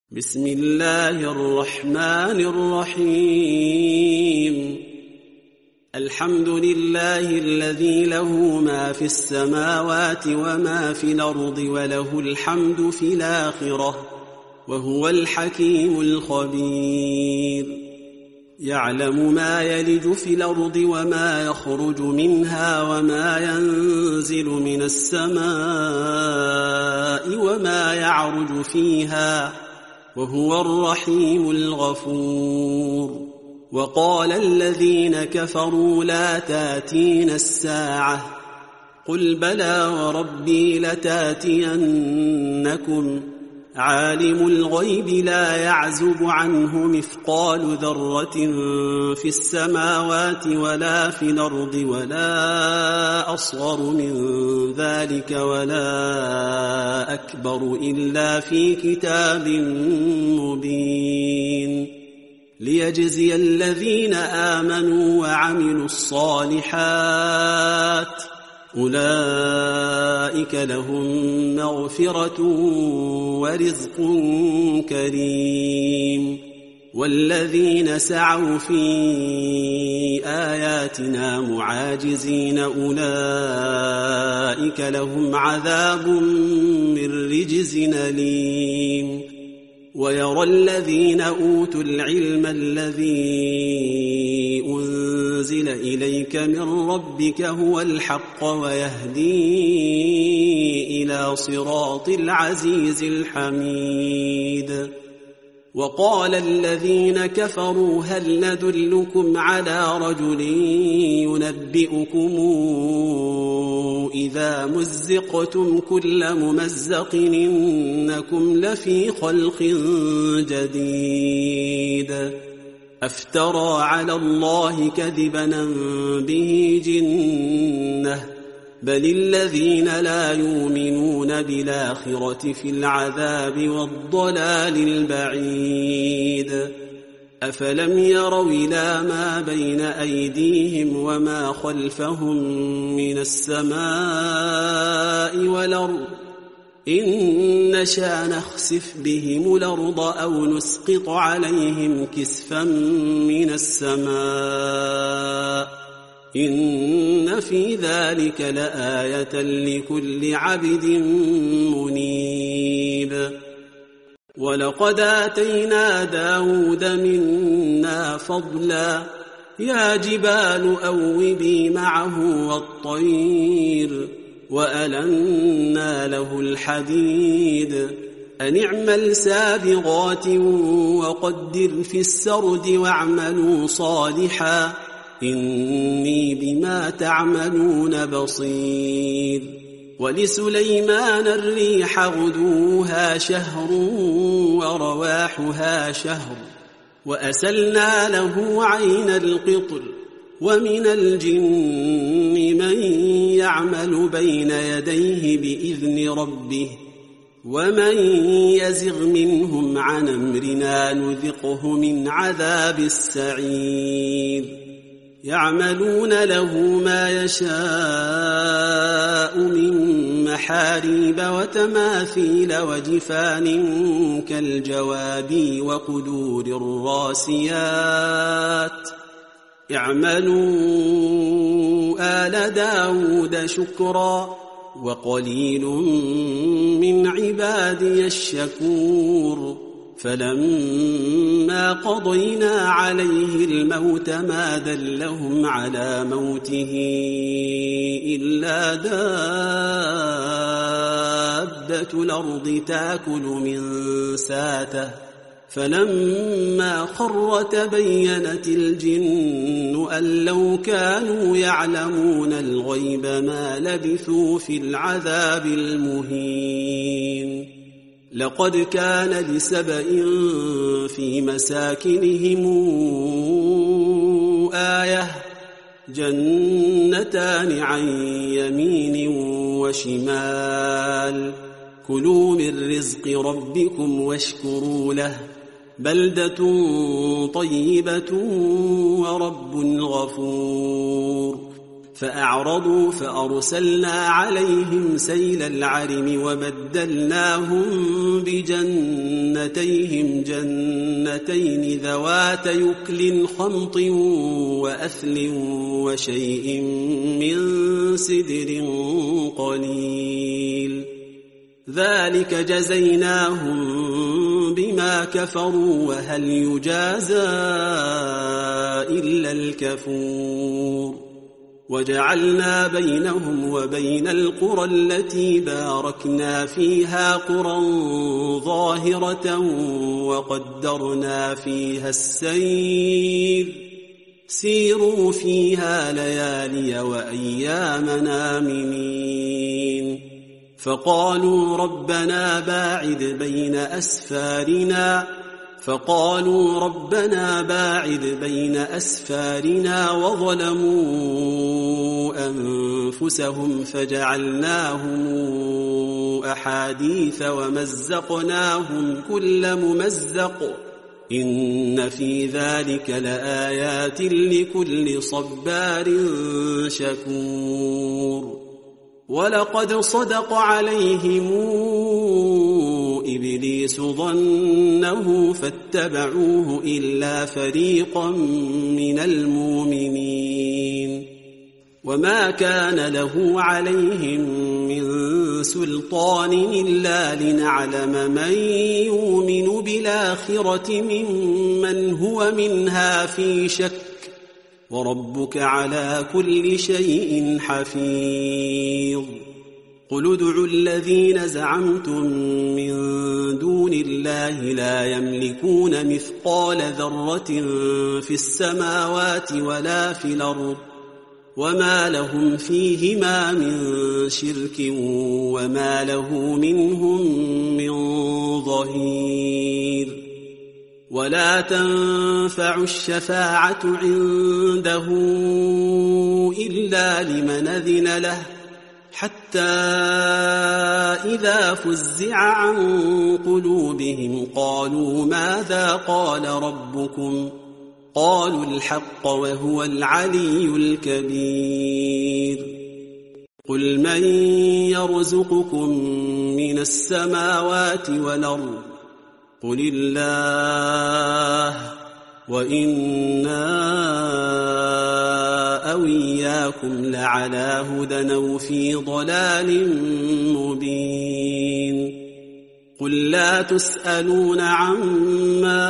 بسم الله الرحمن الرحيم. الحمد لله الذي له ما في السماوات وما في الأرض وله الحمد في الآخرة وهو الحكيم الخبير. يعلم ما يلج في الأرض وما يخرج منها وما ينزل من السماء وما يعرج فيها وهو الرحيم الغفور. وقال الذين كفروا لا تاتين الساعة قل بلى وربي لتاتينكم عالم الغيب لا يعزب عنه مثقال ذرة في السماوات ولا في الأرض ولا أصغر من ذلك ولا أكبر إلا في كتاب مبين ليجزي الذين آمنوا وعملوا الصالحات أولئك لهم مغفرة ورزق كريم. والذين سعوا في آياتنا معاجزين أولئك لهم عذاب من رجز أليم. ويرى الذين أوتوا العلم الذي أنزل إليك من ربك هو الحق ويهدي إلى صراط العزيز الحميد. وقال الذين كفروا هل ندلكم على رجل ينبئكم إذا مزقتم كل ممزق إنكم لفي خلق جديد أفترى على الله كذبا به جنة بل الذين لا يؤمنون بالآخرة في العذاب والضلال البعيد. أفلم يروا إلى ما بين أيديهم وما خلفهم من السماء والأرض إن نشأ نخسف بهم الأرض أو نسقط عليهم كسفا من السماء إن في ذلك لآية لكل عبد منيب. ولقد آتينا داود منا فضلا يا جبال أوبي معه والطير وألنا له الحديد أن اعمل سابغات وقدر في السرد واعملوا صالحا إني بما تعملون بصير. ولسليمان الريح غدوها شهر ورواحها شهر وأسلنا له عين القطر ومن الجن من يعمل بين يديه بإذن ربه ومن يزغ منهم عن أمرنا نذقه من عذاب السعير. يعملون له ما يشاء من محاريب وتماثيل وجفان كالجواب وقدور الراسيات اعملوا آل داود شكرا وقليل من عبادي الشكور. فلما قضينا عليه الموت ما دلهم على موته إلا دابة الأرض تأكل من ساته فلما خر تبينت الجن أن لو كانوا يعلمون الغيب ما لبثوا في العذاب المهين. لقد كان لسبإ في مساكنهم آية جنتان عن يمين وشمال كلوا من رزق ربكم واشكروا له بلدة طيبة ورب غفور. فأعرضوا فأرسلنا عليهم سيل العرم وبدلناهم بجنتيهم جنتين ذوات يكل خمط وأثل وشيء من سدر قليل ذلك جزيناهم بما كفروا وهل يجازى إلا الكفور وجعلنا بينهم وبين القرى التي باركنا فيها قرى ظاهرة وقدرنا فيها السير سيروا فيها ليالي وأياما آمنين فقالوا ربنا باعد بين أسفارنا وظلموا أنفسهم فجعلناهم أحاديث ومزقناهم كل ممزق إن في ذلك لآيات لكل صبار شكور ولقد صدق عليهم إبليس ظنه فاتبعوه إلا فريقا من المؤمنين وما كان له عليهم من سلطان إلا لنعلم من يؤمن بالآخرة ممن هو منها في شك وربك على كل شيء حفيظ قل ادعوا الذين زعمتم من دون الله لا يملكون مثقال ذرة في السماوات ولا في الأرض وما لهم فيهما من شرك وما له منهم من ظهير ولا تنفع الشفاعة عنده إلا لمن أذن له حتى إذا فزع عن قلوبهم قالوا ماذا قال ربكم قالوا الحق وهو العلي الكبير قل من يرزقكم من السماوات والأرض قل الله وإنا أو إياكم لعلى هدى أو في ضلال مبين قل لا تسألون عما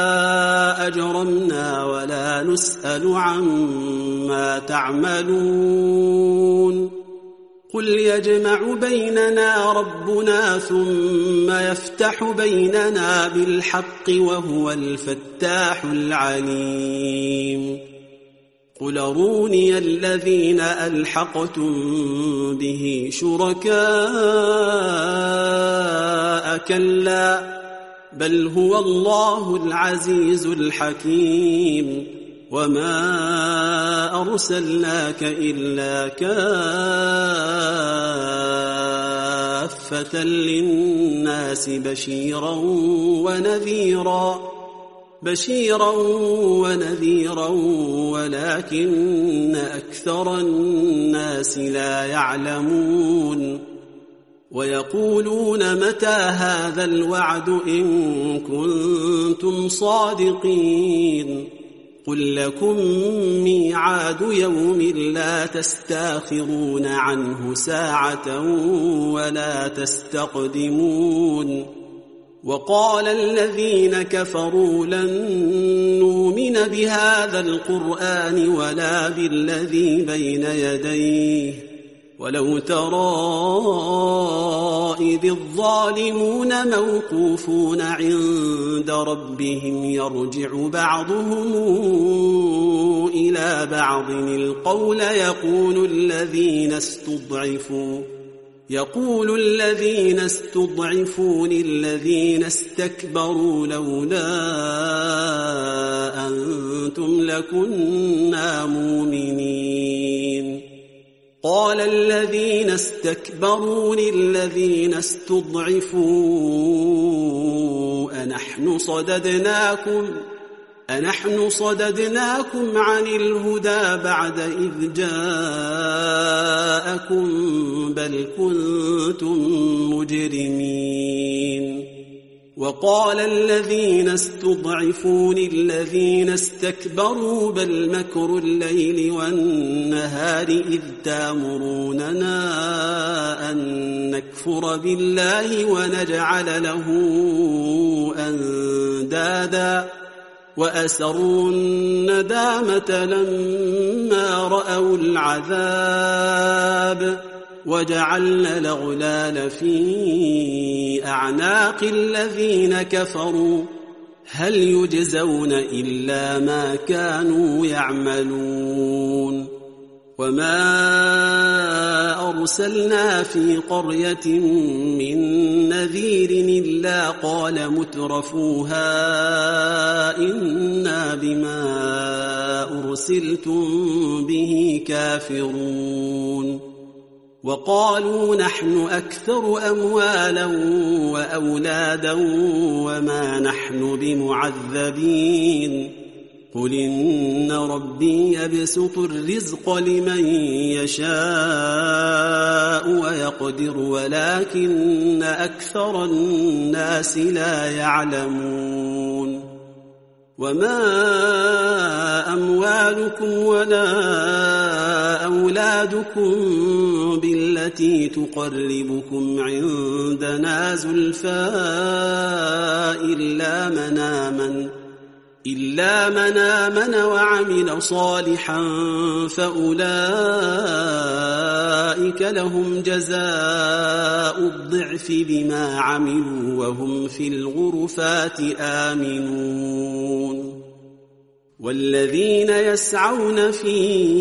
أجرمنا ولا نسأل عما تعملون قل يجمع بيننا ربنا ثم يفتح بيننا بالحق وهو الفتاح العليم قل أروني الذين ألحقتم به شركاء كلا بل هو الله العزيز الحكيم وما أرسلناك إلا كافة للناس بشيرا ونذيرا ولكن أكثر الناس لا يعلمون ويقولون متى هذا الوعد إن كنتم صادقين قل لكم ميعاد يوم لا تستاخرون عنه ساعة ولا تستقدمون وقال الذين كفروا لن نؤمن بهذا القرآن ولا بالذي بين يديه ولو ترى إذ الظالمون موقوفون عند ربهم يرجع بعضهم إلى بعض القول يقول الذين استضعفوا للذين استكبروا لولا أنتم لكنا مؤمنين قال الذين استكبروا للذين استضعفوا أنحن صددناكم عن الهدى بعد إذ جاءكم بل كنتم مجرمين وقال الذين استضعفوا للذين استكبروا بل مكر الليل والنهار إذ تأمروننا أن نكفر بالله ونجعل له أندادا وأسروا الندامة لما رأوا العذاب وجعلنا الأغلال في أعناق الذين كفروا هل يجزون إلا ما كانوا يعملون وما أرسلنا في قرية من نذير إلا قال مترفوها إنا بما أرسلتم به كافرون وقالوا نحن أكثر أموالا وأولادا وما نحن بمعذبين قل إن ربي يبسط الرزق لمن يشاء ويقدر ولكن أكثر الناس لا يعلمون وما أموالكم ولا أولادكم بالتي تقربكم عندنا زلفى إلا من آمن وعمل صالحا فأولئك لهم جزاء الضعف بما عملوا وهم في الغرفات آمنون والذين يسعون في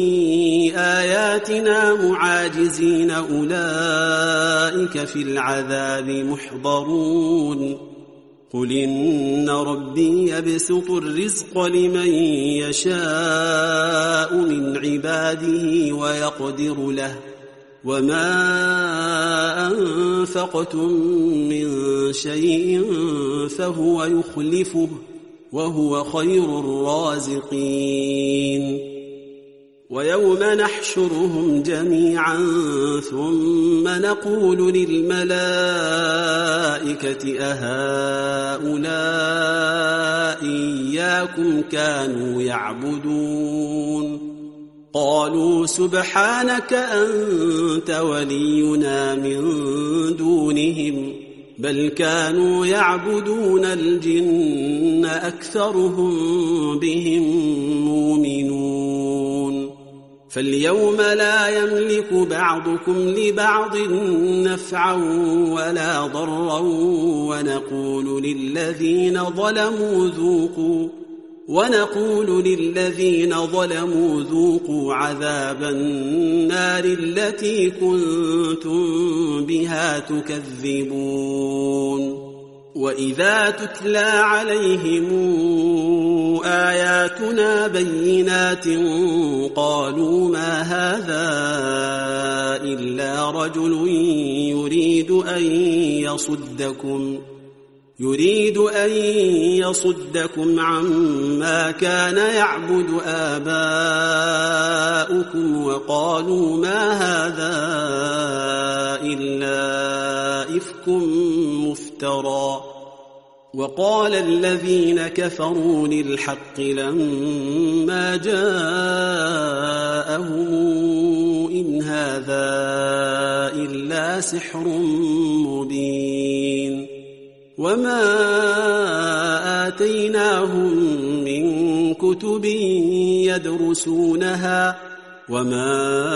آياتنا معاجزين أولئك في العذاب محضرون قل إن ربي يبسط الرزق لمن يشاء من عباده ويقدر له وما أنفقتم من شيء فهو يخلفه وهو خير الرازقين ويوم نحشرهم جميعا ثم نقول للملائكة أهؤلاء إياكم كانوا يعبدون قالوا سبحانك أنت ولينا من دونهم بل كانوا يعبدون الجن أكثرهم بهم مؤمنون فاليوم لا يملك بعضكم لبعض نفعا ولا ضرا ونقول للذين ظلموا ذوقوا عذاب النار التي كنتم بها تكذبون وإذا تتلى عليهم آياتنا بينات قالوا ما هذا إلا رجل يريد أن يصدكم عما كان يعبد آباؤكم وقالوا ما هذا إلا إفك مفترى وقال الذين كفروا للحق لما جاءهم إن هذا إلا سحر مبين وما آتيناهم من كتب يدرسونها وما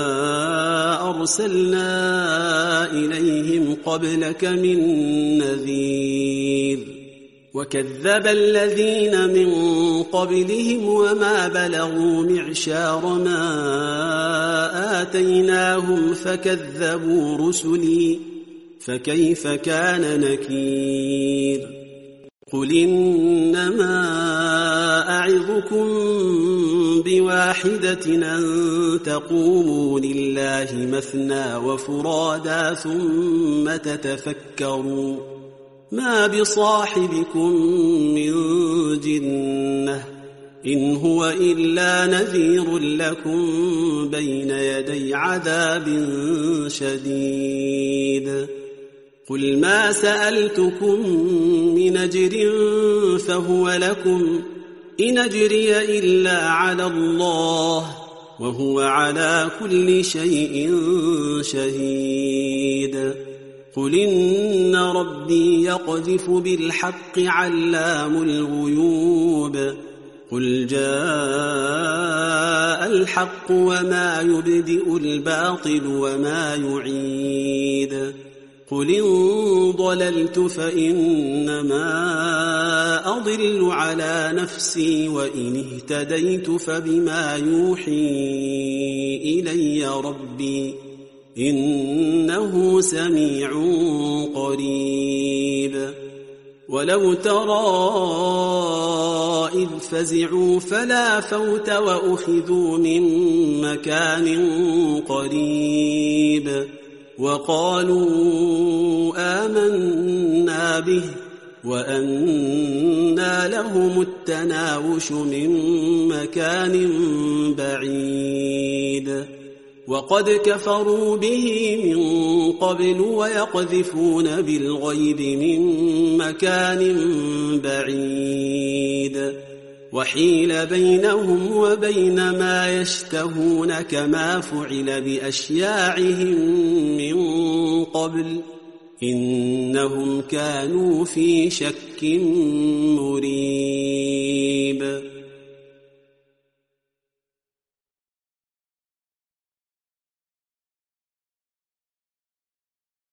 أرسلنا إليهم قبلك من نذير وكذب الذين من قبلهم وما بلغوا معشار ما آتيناهم فكذبوا رسلي فكيف كان نكير قل إنما أعظكم بواحدة أن تقوموا لله مثنى وفرادا ثم تتفكروا ما بصاحبكم من جنة إن هو إلا نذير لكم بين يدي عذاب شديد قل ما سألتكم من أجر فهو لكم إن أجري إلا على الله وهو على كل شيء شهيد قل إن ربي يقذف بالحق علام الغيوب قل جاء الحق وما يبدئ الباطل وما يعيد قل إن ضللت فإنما أضل على نفسي وإن اهتديت فبما يوحي إلي ربي إنه سميع قريب ولو ترى إذ فزعوا فلا فوت وأخذوا من مكان قريب وقالوا آمنا به وأنى لهم التناوش من مكان بعيد وقد كفروا به من قبل ويقذفون بالغيب من مكان بعيد وحيل بينهم وبين ما يشتهون كما فعل بأشياعهم من قبل إنهم كانوا في شك